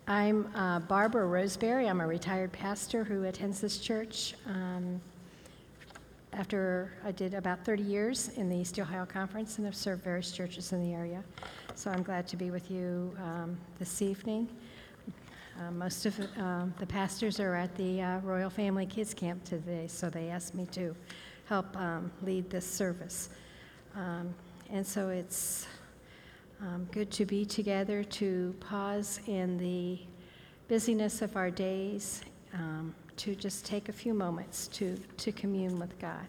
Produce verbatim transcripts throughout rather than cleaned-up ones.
I'm uh, Barbara Roseberry. I'm a retired pastor who attends this church. Um, after I did about thirty years in the East Ohio Conference and have served various churches in the area. So I'm glad to be with you um, this evening. Uh, most of um, the pastors are at the uh, Royal Family Kids Camp today, so they asked me to help um, lead this service. Um, and so it's um, good to be together, to pause in the busyness of our days, um, to just take a few moments to, to commune with God.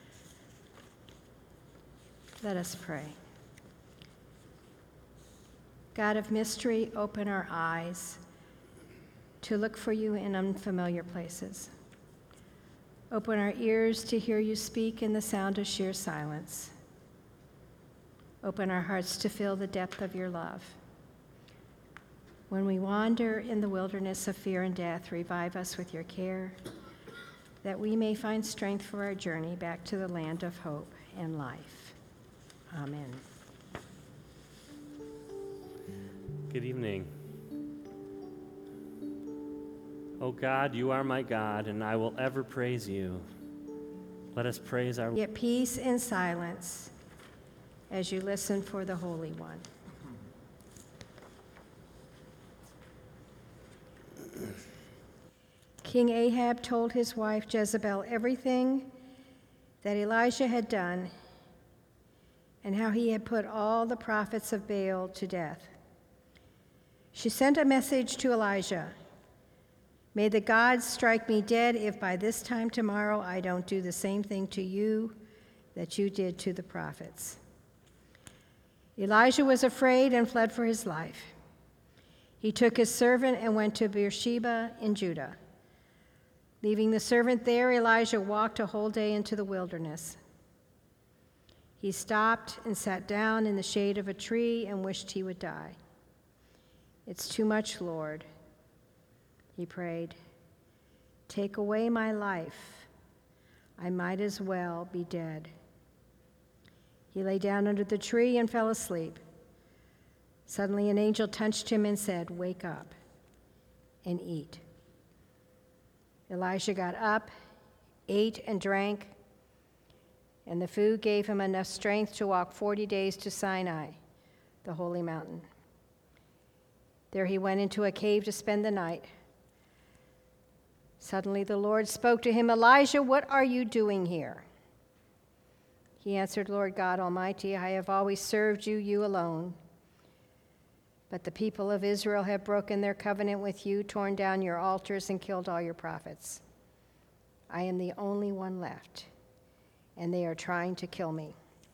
Let us pray. God of mystery, open our eyes to look for you in unfamiliar places. Open our ears to hear you speak in the sound of sheer silence. Open our hearts to feel the depth of your love. When we wander in the wilderness of fear and death, revive us with your care, that we may find strength for our journey back to the land of hope and life. Amen. Good evening. Oh God, you are my God, and I will ever praise you. Let us praise our Lord. Get peace in silence as you listen for the Holy One. King Ahab told his wife Jezebel everything that Elijah had done and how he had put all the prophets of Baal to death. She sent a message to Elijah. May the gods strike me dead if by this time tomorrow I don't do the same thing to you that you did to the prophets. Elijah was afraid and fled for his life. He took his servant and went to Beersheba in Judah. Leaving the servant there, Elijah walked a whole day into the wilderness. He stopped and sat down in the shade of a tree and wished he would die. It's too much, Lord, he prayed. Take away my life. I might as well be dead. He lay down under the tree and fell asleep. Suddenly an angel touched him and said, "Wake up and eat." Elijah got up, ate and drank, and the food gave him enough strength to walk forty days to Sinai, the holy mountain. There he went into a cave to spend the night. Suddenly the Lord spoke to him, "Elijah, what are you doing here?" He answered, "Lord God Almighty, I have always served you, you alone. But the people of Israel have broken their covenant with you, torn down your altars, and killed all your prophets. I am the only one left, and they are trying to kill me.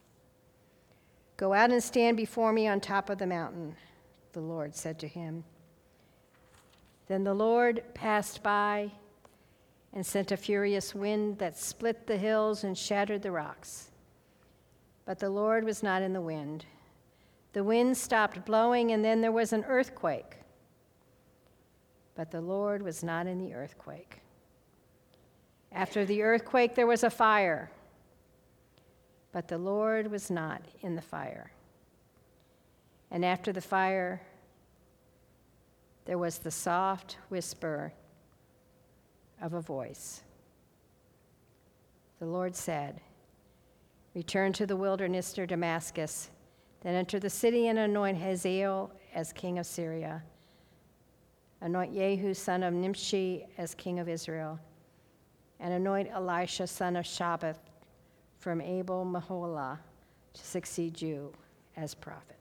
Go out and stand before me on top of the mountain," the Lord said to him. Then the Lord passed by and sent a furious wind that split the hills and shattered the rocks. But the Lord was not in the wind. The wind stopped blowing, and then there was an earthquake. But the Lord was not in the earthquake. After the earthquake, there was a fire. But the Lord was not in the fire. And after the fire, there was the soft whisper of a voice. The Lord said, "Return to the wilderness near Damascus. Then enter the city and anoint Hazael as king of Syria. Anoint Jehu, son of Nimshi, as king of Israel. And anoint Elisha, son of Shaphat, from Abel Meholah, to succeed you as prophet."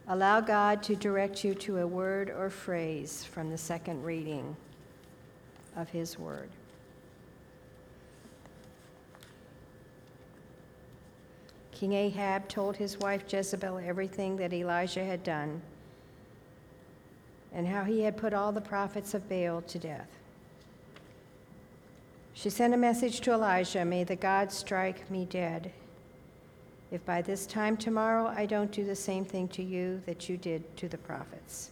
Allow God to direct you to a word or phrase from the second reading of his word. King Ahab told his wife Jezebel everything that Elijah had done and how he had put all the prophets of Baal to death. She sent a message to Elijah, "May the God strike me dead if by this time tomorrow I don't do the same thing to you that you did to the prophets."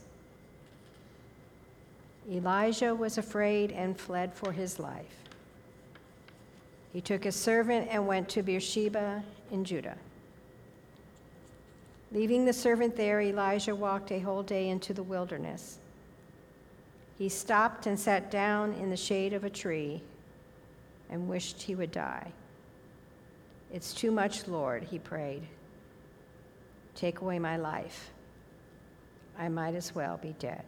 Elijah was afraid and fled for his life. He took his servant and went to Beersheba in Judah. Leaving the servant there, Elijah walked a whole day into the wilderness. He stopped and sat down in the shade of a tree and wished he would die. "It's too much, Lord," he prayed. "Take away my life. I might as well be dead."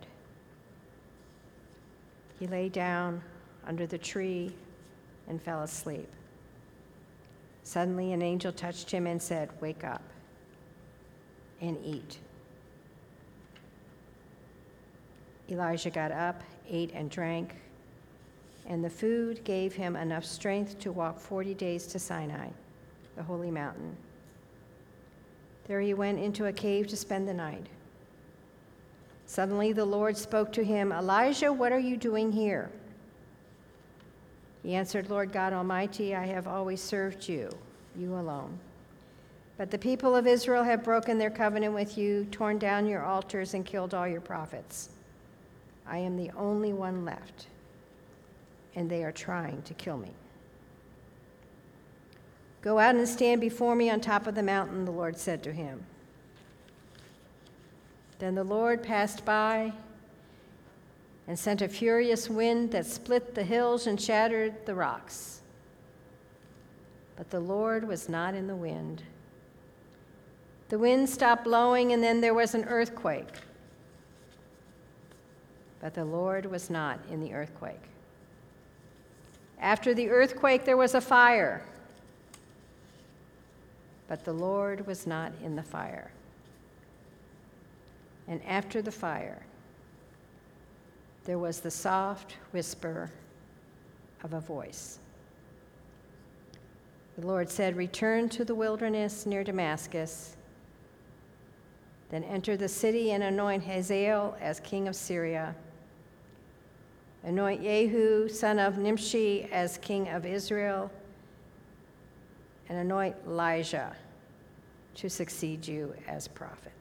He lay down under the tree and fell asleep. Suddenly, an angel touched him and said, "Wake up and eat." Elijah got up, ate and drank, and the food gave him enough strength to walk forty days to Sinai, the holy mountain. There he went into a cave to spend the night. Suddenly the Lord spoke to him, "Elijah, what are you doing here?" He answered, "Lord God Almighty, I have always served you, you alone. But the people of Israel have broken their covenant with you, torn down your altars, and killed all your prophets. I am the only one left, and they are trying to kill me. Go out and stand before me on top of the mountain," the Lord said to him. Then the Lord passed by and sent a furious wind that split the hills and shattered the rocks. But the Lord was not in the wind. The wind stopped blowing, and then there was an earthquake. But the Lord was not in the earthquake. After the earthquake, there was a fire. But the Lord was not in the fire. And after the fire, there was the soft whisper of a voice. The Lord said, "Return to the wilderness near Damascus, then enter the city and anoint Hazael as king of Syria. Anoint Jehu, son of Nimshi, as king of Israel, and anoint Elijah to succeed you as prophet."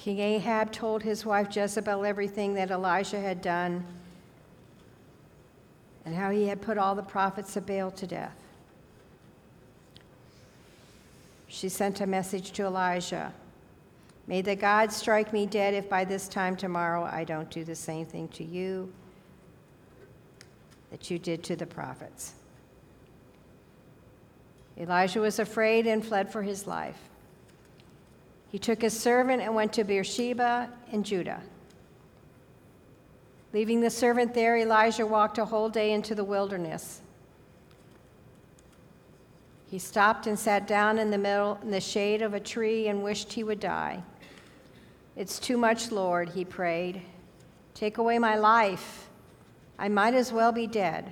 King Ahab told his wife Jezebel everything that Elijah had done and how he had put all the prophets of Baal to death. She sent a message to Elijah. May the gods strike me dead if by this time tomorrow I don't do the same thing to you that you did to the prophets. Elijah was afraid and fled for his life. He took his servant and went to Beersheba in Judah. Leaving the servant there, Elijah walked a whole day into the wilderness. He stopped and sat down in the middle in the shade of a tree and wished he would die. It's too much, Lord, he prayed. Take away my life. I might as well be dead.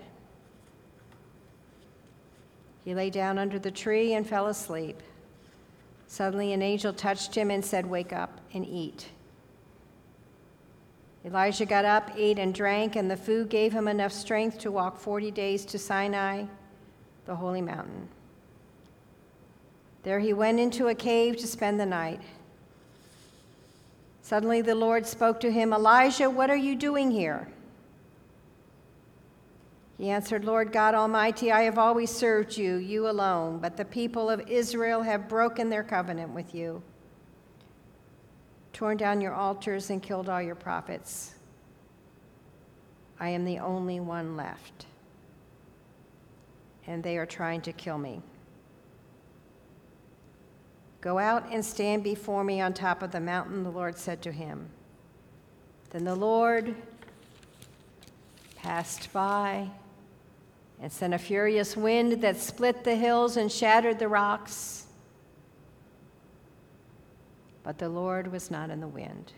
He lay down under the tree and fell asleep. Suddenly an angel touched him and said, "Wake up and eat." Elijah got up, ate, and drank, and the food gave him enough strength to walk forty days to Sinai, the holy mountain. There he went into a cave to spend the night. Suddenly the Lord spoke to him, "Elijah, what are you doing here?" He answered, "Lord God Almighty, I have always served you, you alone, but the people of Israel have broken their covenant with you, torn down your altars and killed all your prophets. I am the only one left, and they are trying to kill me. Go out and stand before me on top of the mountain," the Lord said to him. Then the Lord passed by and sent a furious wind that split the hills and shattered the rocks. But the Lord was not in the wind.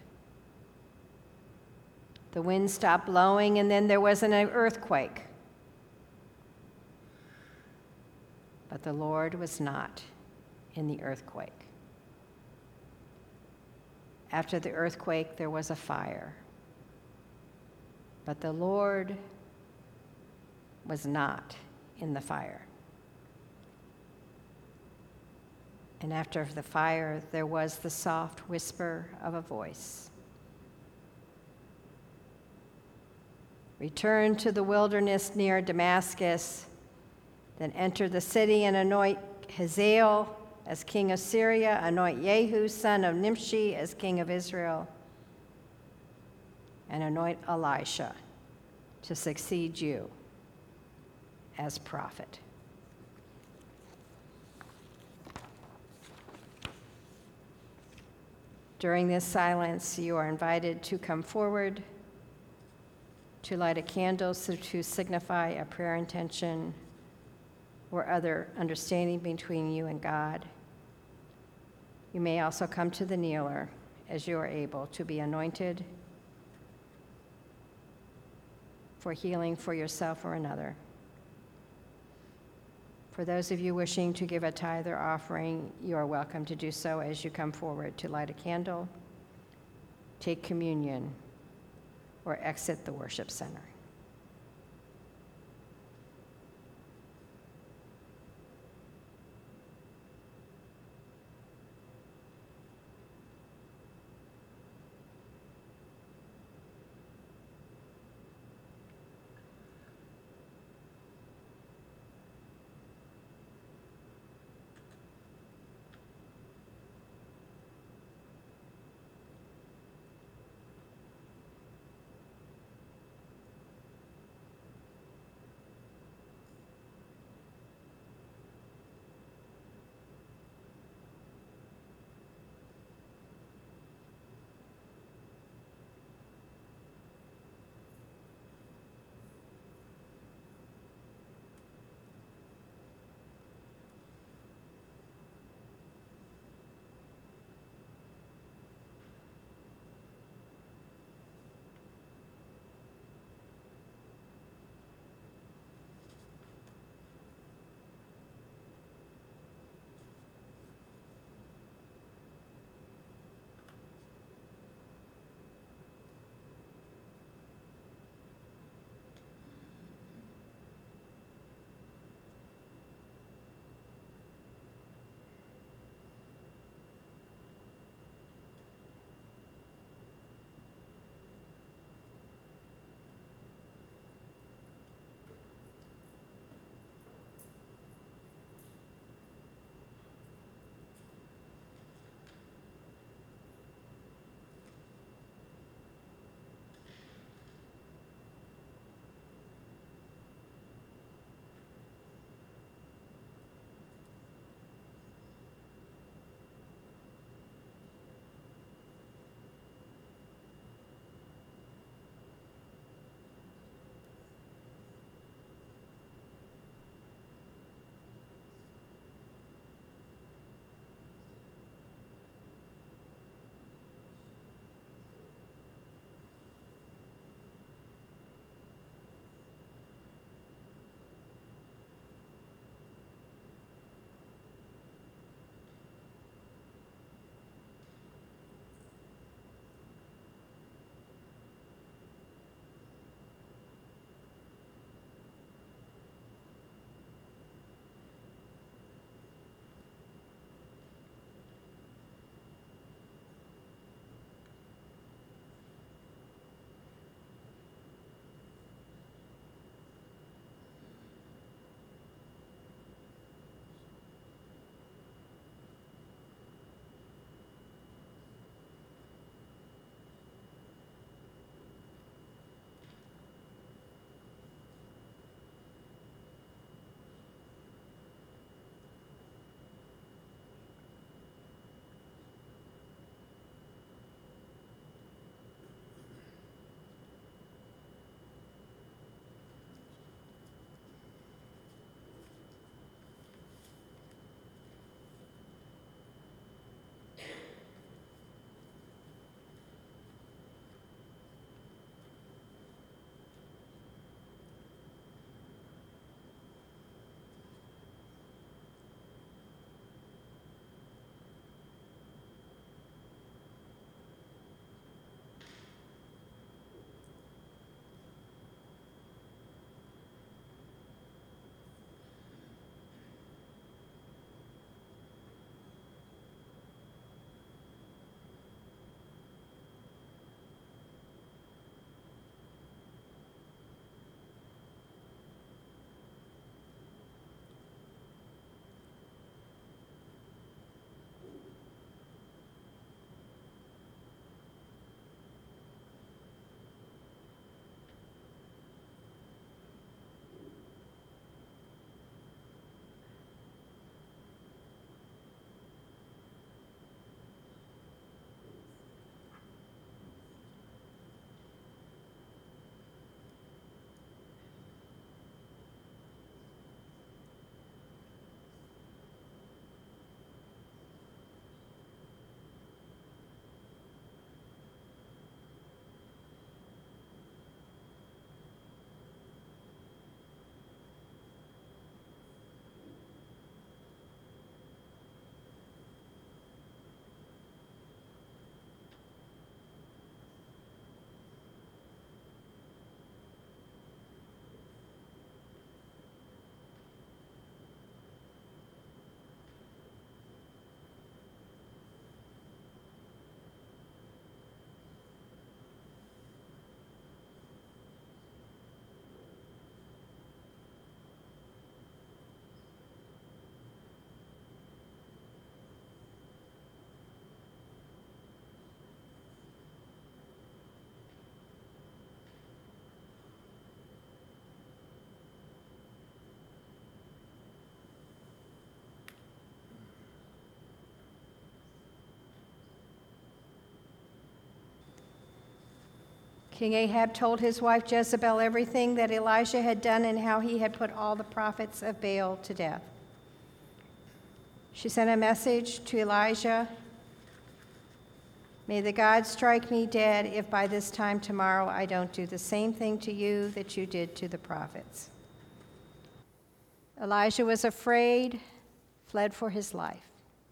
The wind stopped blowing, and then there was an earthquake. But the Lord was not in the earthquake. After the earthquake, there was a fire. But the Lord was not in the fire. And after the fire, there was the soft whisper of a voice. Return to the wilderness near Damascus, then enter the city and anoint Hazael as king of Syria, anoint Jehu, son of Nimshi, as king of Israel, and anoint Elisha to succeed you as prophet. During this silence, you are invited to come forward to light a candle so to signify a prayer intention or other understanding between you and God. You may also come to the kneeler as you are able to be anointed for healing for yourself or another. For those of you wishing to give a tithe or offering, you are welcome to do so as you come forward to light a candle, take communion, or exit the worship center. King Ahab told his wife Jezebel everything that Elijah had done and how he had put all the prophets of Baal to death. She sent a message to Elijah, "May the God strike me dead if by this time tomorrow I don't do the same thing to you that you did to the prophets." Elijah was afraid, fled for his life.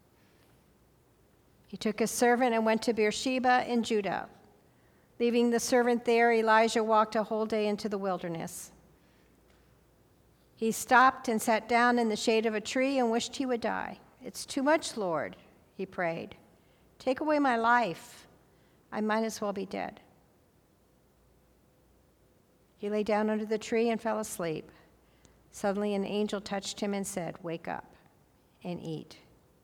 He took his servant and went to Beersheba in Judah. Leaving the servant there, Elijah walked a whole day into the wilderness. He stopped and sat down in the shade of a tree and wished he would die. "It's too much, Lord," he prayed. "Take away my life. I might as well be dead." He lay down under the tree and fell asleep. Suddenly an angel touched him and said, "Wake up and eat."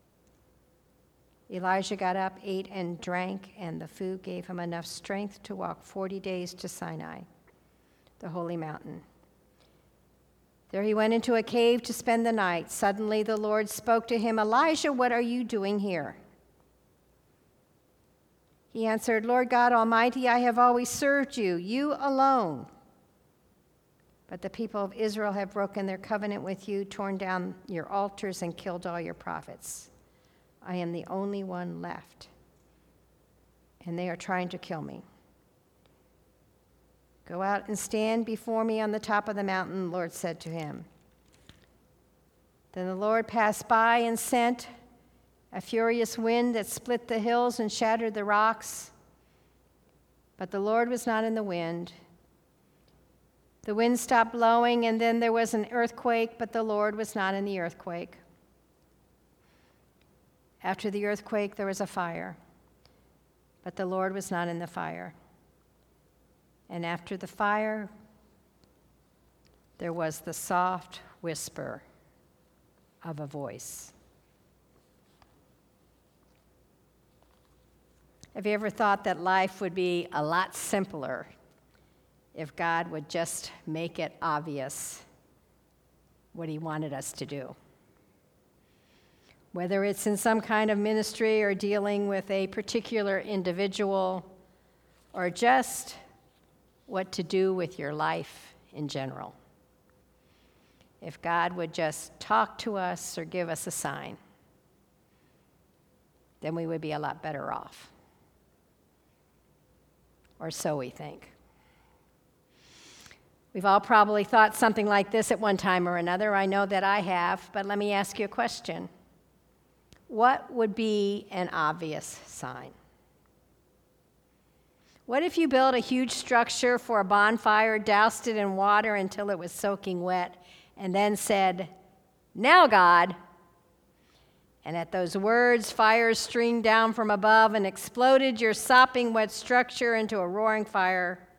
Elijah got up, ate, and drank, and the food gave him enough strength to walk forty days to Sinai, the holy mountain. There he went into a cave to spend the night. Suddenly the Lord spoke to him, "Elijah, what are you doing here?" He answered, "Lord God Almighty, I have always served you, you alone. But the people of Israel have broken their covenant with you, torn down your altars, and killed all your prophets. I am the only one left, and they are trying to kill me. Go out and stand before me on the top of the mountain," the Lord said to him. Then the Lord passed by and sent a furious wind that split the hills and shattered the rocks. But the Lord was not in the wind. The wind stopped blowing, and then there was an earthquake, but the Lord was not in the earthquake. After the earthquake, there was a fire, but the Lord was not in the fire. And after the fire, there was the soft whisper of a voice. Have you ever thought that life would be a lot simpler if God would just make it obvious what he wanted us to do? Whether it's in some kind of ministry or dealing with a particular individual, or just what to do with your life in general. If God would just talk to us or give us a sign, then we would be a lot better off. Or so we think. We've all probably thought something like this at one time or another. I know that I have, but let me ask you a question. What would be an obvious sign? What if you built a huge structure for a bonfire, doused it in water until it was soaking wet, and then said, "Now, God," and at those words, fire streamed down from above and exploded your sopping wet structure into a roaring fire?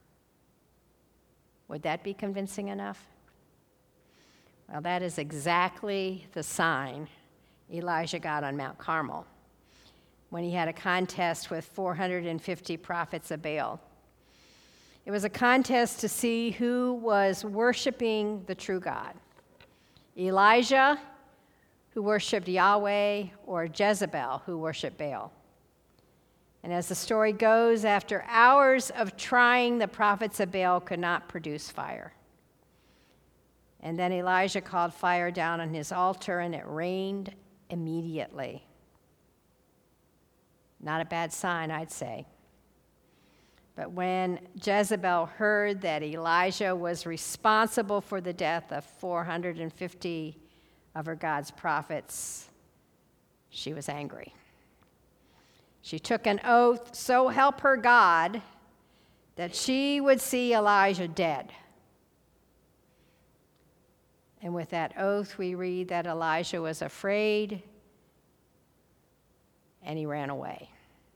Would that be convincing enough? Well, that is exactly the sign Elijah got on Mount Carmel when he had a contest with four hundred fifty prophets of Baal. It was a contest to see who was worshiping the true God. Elijah, who worshiped Yahweh, or Jezebel, who worshiped Baal. And as the story goes, after hours of trying, the prophets of Baal could not produce fire. And then Elijah called fire down on his altar, and it rained immediately. Not a bad sign, I'd say. But when Jezebel heard that Elijah was responsible for the death of four hundred fifty of her God's prophets, she was angry. She took an oath, so help her God, that she would see Elijah dead. And with that oath, we read that Elijah was afraid and he ran away.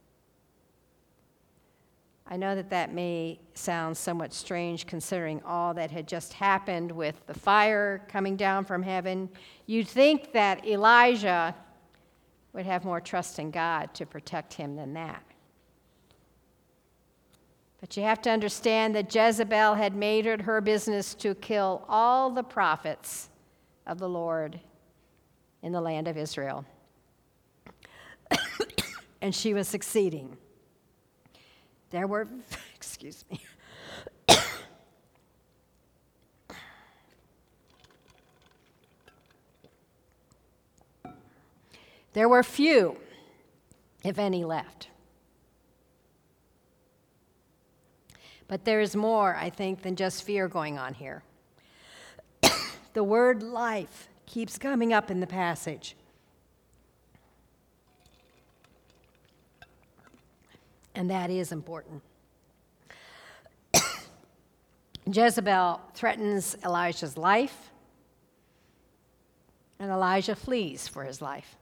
I know that that may sound somewhat strange considering all that had just happened with the fire coming down from heaven. You'd think that Elijah would have more trust in God to protect him than that. But you have to understand that Jezebel had made it her business to kill all the prophets of the Lord in the land of Israel. And she was succeeding. There were, excuse Excuse me. There were few, if any, left. But there is more, I think, than just fear going on here. The word life keeps coming up in the passage. And that is important. Jezebel threatens Elijah's life, and Elijah flees for his life.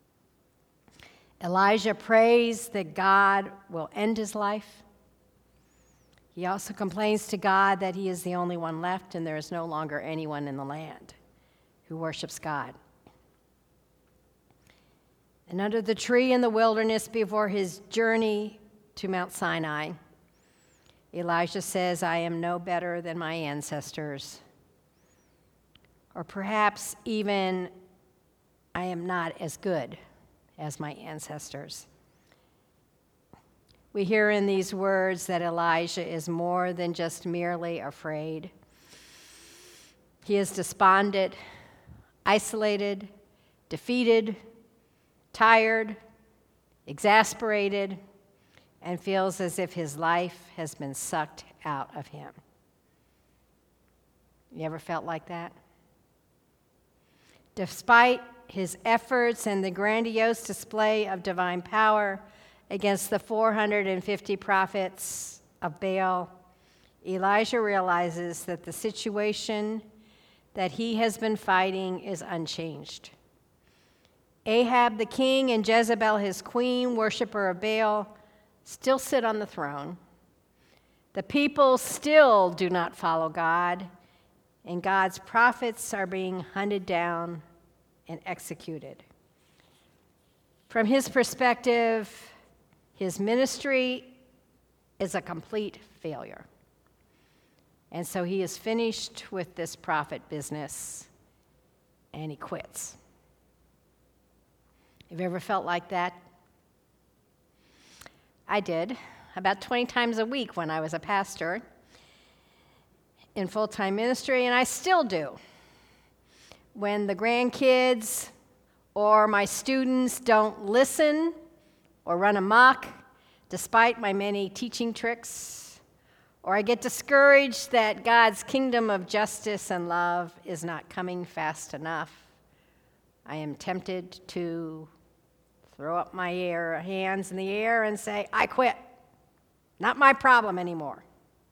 Elijah prays that God will end his life. He also complains to God that he is the only one left and there is no longer anyone in the land who worships God. And under the tree in the wilderness before his journey to Mount Sinai, Elijah says, I am no better than my ancestors. Or perhaps even, I am not as good as my ancestors. We hear in these words that Elijah is more than just merely afraid. He is despondent, isolated, defeated, tired, exasperated, and feels as if his life has been sucked out of him. You ever felt like that? Despite his efforts and the grandiose display of divine power against the four hundred fifty prophets of Baal, Elijah realizes that the situation that he has been fighting is unchanged. Ahab the king and Jezebel his queen, worshiper of Baal, still sit on the throne. The people still do not follow God, and God's prophets are being hunted down and executed. From his perspective, his ministry is a complete failure. And so he is finished with this prophet business, and he quits. Have you ever felt like that? I did, about twenty times a week when I was a pastor in full-time ministry, and I still do. When the grandkids or my students don't listen or run amok, despite my many teaching tricks, or I get discouraged that God's kingdom of justice and love is not coming fast enough, I am tempted to throw up my air, hands in the air and say, I quit. Not my problem anymore.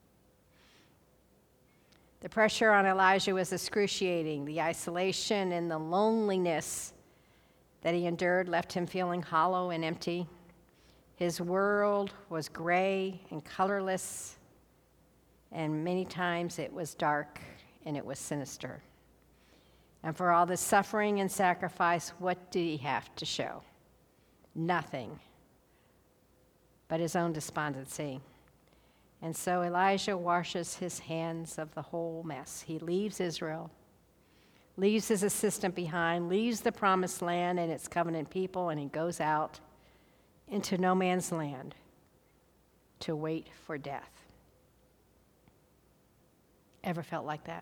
The pressure on Elijah was excruciating. The isolation and the loneliness that he endured left him feeling hollow and empty. His world was gray and colorless, and many times it was dark and it was sinister. And for all this suffering and sacrifice, what did he have to show? Nothing but his own despondency. And so Elijah washes his hands of the whole mess. He leaves Israel, leaves his assistant behind, leaves the promised land and its covenant people, and he goes out into no man's land to wait for death. Ever felt like that?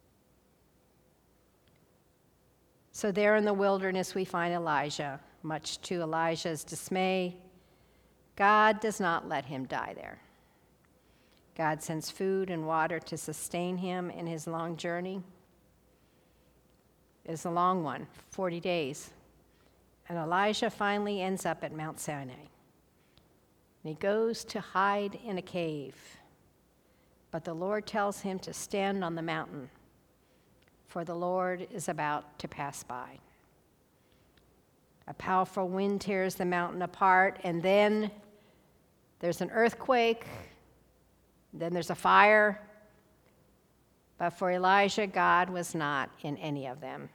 So there in the wilderness we find Elijah. Much to Elijah's dismay, God does not let him die there. God sends food and water to sustain him in his long journey. It is a long one, forty days. And Elijah finally ends up at Mount Sinai. And he goes to hide in a cave. But the Lord tells him to stand on the mountain, for the Lord is about to pass by. A powerful wind tears the mountain apart, and then there's an earthquake, then there's a fire. But for Elijah, God was not in any of them.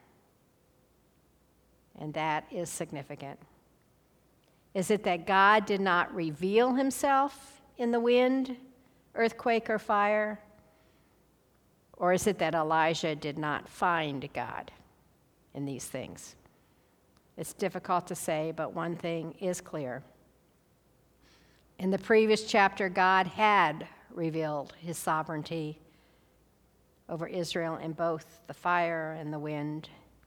And that is significant. Is it that God did not reveal himself in the wind, earthquake, or fire? Or is it that Elijah did not find God in these things? It's difficult to say, but one thing is clear. In the previous chapter, God had revealed his sovereignty over Israel in both the fire and the wind.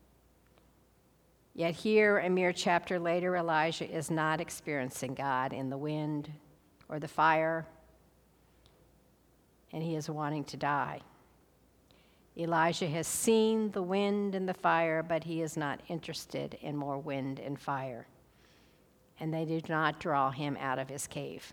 Yet here, a mere chapter later, Elijah is not experiencing God in the wind or the fire, and he is wanting to die. Elijah has seen the wind and the fire, but he is not interested in more wind and fire, and they do not draw him out of his cave.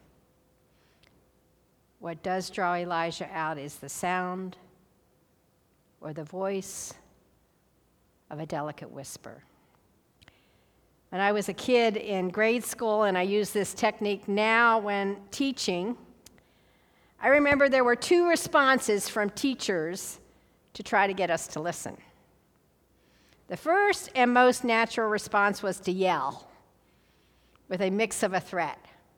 What does draw Elijah out is the sound or the voice of a delicate whisper. When I was a kid in grade school, and I use this technique now when teaching, I remember there were two responses from teachers to try to get us to listen. The first and most natural response was to yell with a mix of a threat.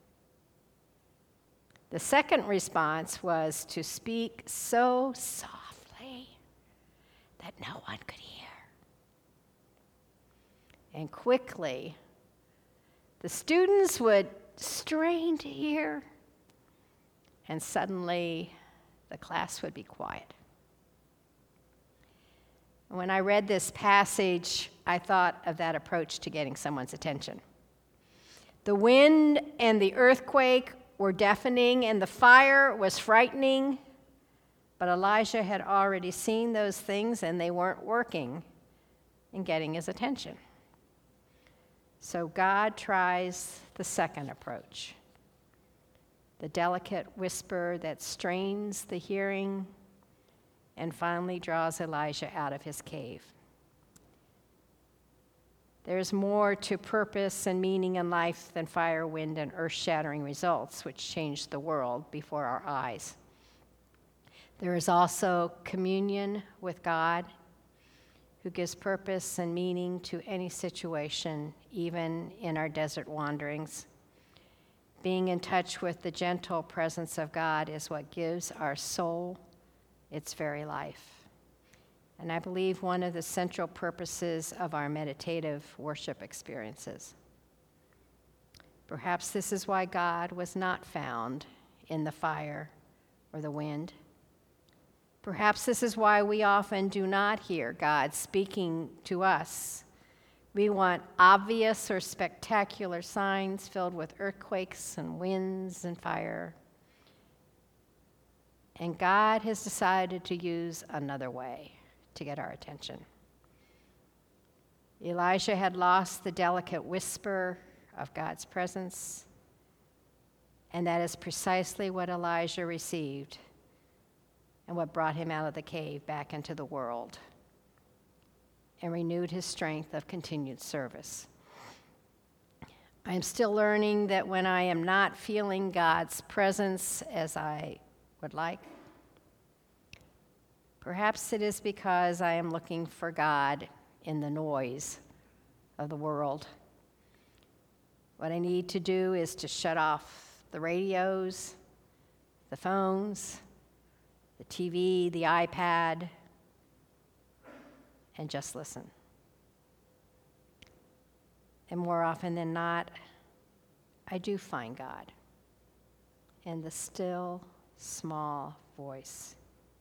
The second response was to speak so softly that no one could hear. And quickly, the students would strain to hear, and suddenly the class would be quiet. When I read this passage, I thought of that approach to getting someone's attention. The wind and the earthquake were deafening, and the fire was frightening, but Elijah had already seen those things, and they weren't working in getting his attention. So God tries the second approach, the delicate whisper that strains the hearing and finally draws Elijah out of his cave. There's more to purpose and meaning in life than fire, wind, and earth-shattering results, which changed the world before our eyes. There is also communion with God, who gives purpose and meaning to any situation, even in our desert wanderings. Being in touch with the gentle presence of God is what gives our soul its very life. And I believe one of the central purposes of our meditative worship experiences. Perhaps this is why God was not found in the fire or the wind. Perhaps this is why we often do not hear God speaking to us. We want obvious or spectacular signs filled with earthquakes and winds and fire. And God has decided to use another way to get our attention. Elijah had lost the delicate whisper of God's presence, and that is precisely what Elijah received and what brought him out of the cave back into the world and renewed his strength of continued service. I am still learning that when I am not feeling God's presence as I would like, perhaps it is because I am looking for God in the noise of the world. What I need to do is to shut off the radios, the phones, the T V, the iPad, and just listen. And more often than not, I do find God in the still, small voice.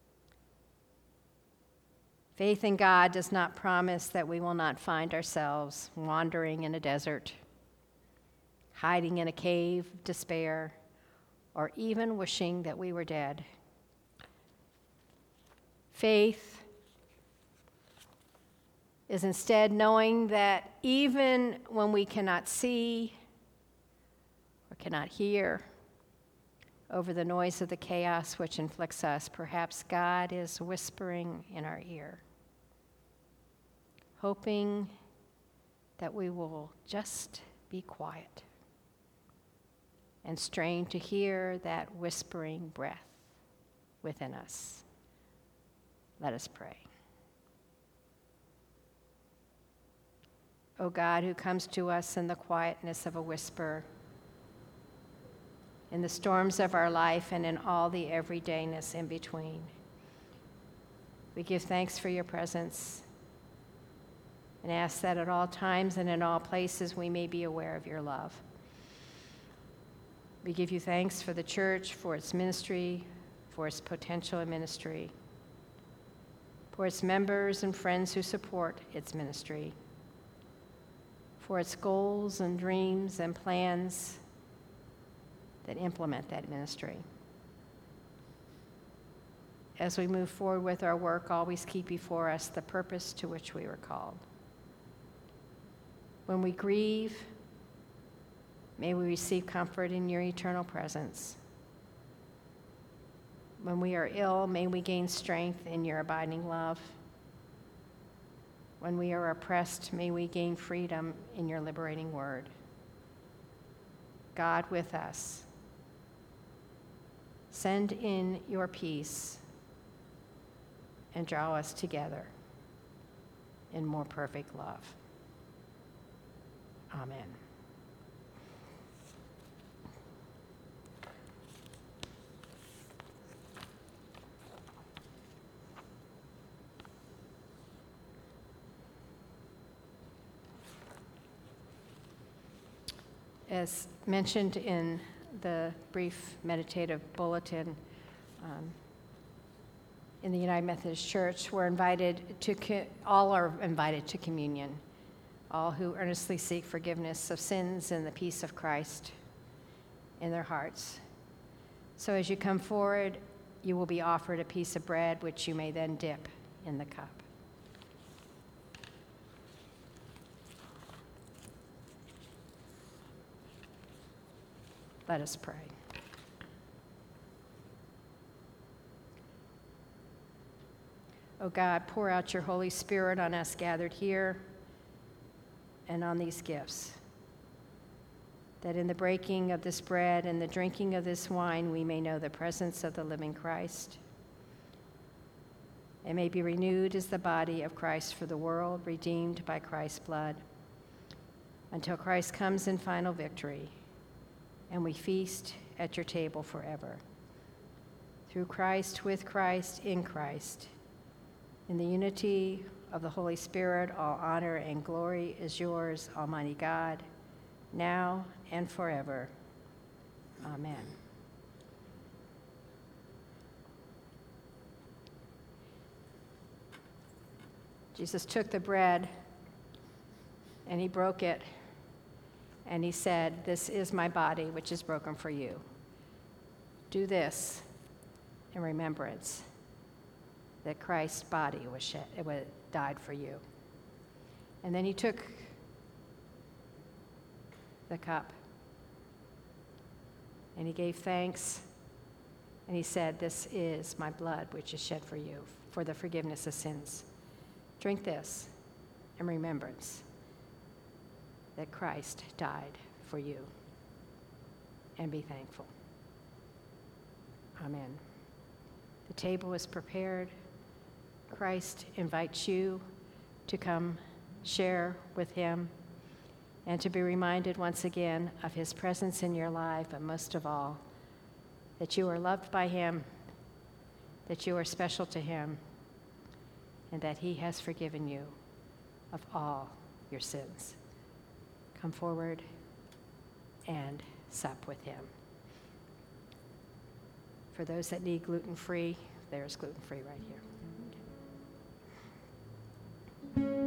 Faith in God does not promise that we will not find ourselves wandering in a desert, hiding in a cave of despair, or even wishing that we were dead. Faith is instead knowing that even when we cannot see or cannot hear over the noise of the chaos which inflicts us, perhaps God is whispering in our ear, hoping that we will just be quiet and strain to hear that whispering breath within us. Let us pray. O God, who comes to us in the quietness of a whisper, in the storms of our life and in all the everydayness in between, we give thanks for your presence and ask that at all times and in all places we may be aware of your love. We give you thanks for the church, for its ministry, for its potential in ministry, for its members and friends who support its ministry, for its goals and dreams and plans that implement that ministry. As we move forward with our work, always keep before us the purpose to which we were called. When we grieve, may we receive comfort in your eternal presence. When we are ill, may we gain strength in your abiding love. When we are oppressed, may we gain freedom in your liberating word. God with us, send in your peace and draw us together in more perfect love. Amen. As mentioned in the brief meditative bulletin, um, in the United Methodist Church, we're invited to, co- all are invited to communion, all who earnestly seek forgiveness of sins and the peace of Christ in their hearts. So as you come forward, you will be offered a piece of bread, which you may then dip in the cup. Let us pray. O God, pour out your Holy Spirit on us gathered here and on these gifts, that in the breaking of this bread and the drinking of this wine, we may know the presence of the living Christ. It may be renewed as the body of Christ for the world, redeemed by Christ's blood, until Christ comes in final victory, and we feast at your table forever. Through Christ, with Christ, in Christ, in the unity of the Holy Spirit, all honor and glory is yours, Almighty God, now and forever. Amen. Jesus took the bread and he broke it, and he said, "This is my body, which is broken for you. Do this in remembrance that Christ's body was shed, it was, died for you." And then he took the cup and he gave thanks, and he said, "This is my blood, which is shed for you, for the forgiveness of sins. Drink this in remembrance that Christ died for you, and be thankful." Amen. The table is prepared. Christ invites you to come share with him and to be reminded once again of his presence in your life, but most of all, that you are loved by him, that you are special to him, and that he has forgiven you of all your sins. Come forward and sup with him. For those that need gluten-free, there's gluten-free right here.